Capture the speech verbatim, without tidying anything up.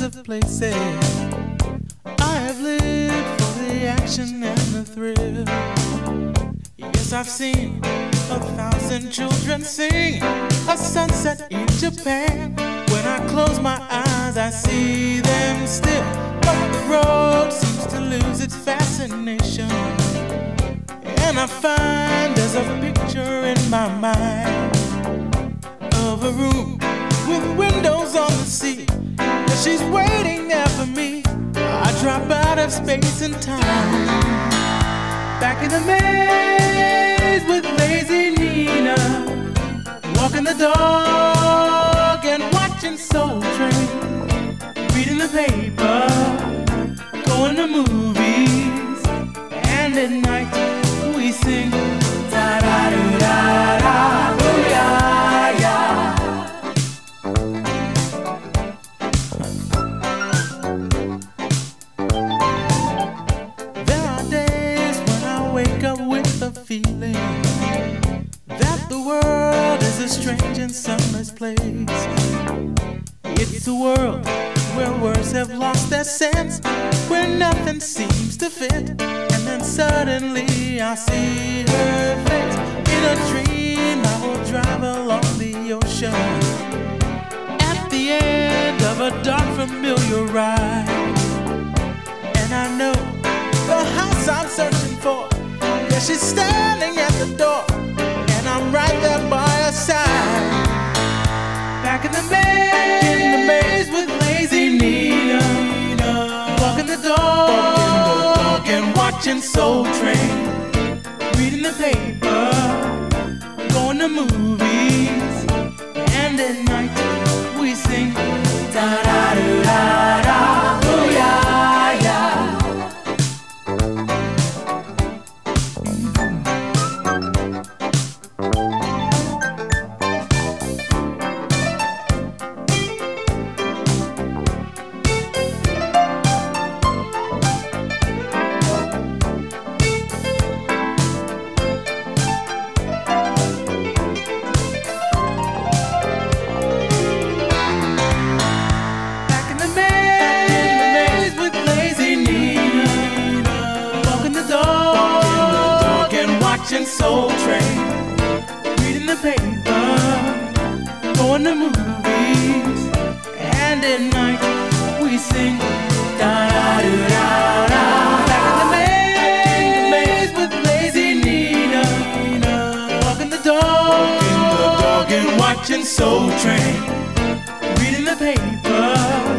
of places. I have lived for the action and the thrill. Yes, I've seen a thousand children sing a sunset in Japan. When I close my eyes, I see them still, but the road seems to lose its fascination. And I find there's a picture in my mind of a room with windows on the sea, and she's waiting there for me. I drop out of space and time, back in the maze with lazy Nina, walking the dog and watching Soul Train, reading the paper, going to movies, and at night we sing da da da da da, oh yeah yeah. There are days when I wake up with the feeling that the world is a strange and sunless place. It's a world where words have lost their sense, where nothing seems to fit. And then suddenly I see her face. In a dream I will drive along the ocean, at the end of a dark familiar ride. And I know the house I'm searching for, yeah, she's standing at the door, and I'm right there by her side. Back in the maze, in the maze with lazy Nina, walking the dog and watching Soul Train, reading the paper, going to movies, and at night we sing da da da da da, oh yeah yeah. Soul Train, reading the paper, going to movies, and at night we sing da da da da da. Back in the maze, maze with lazy Nina, walking the dog, walking the dog and watching Soul Train, reading the paper,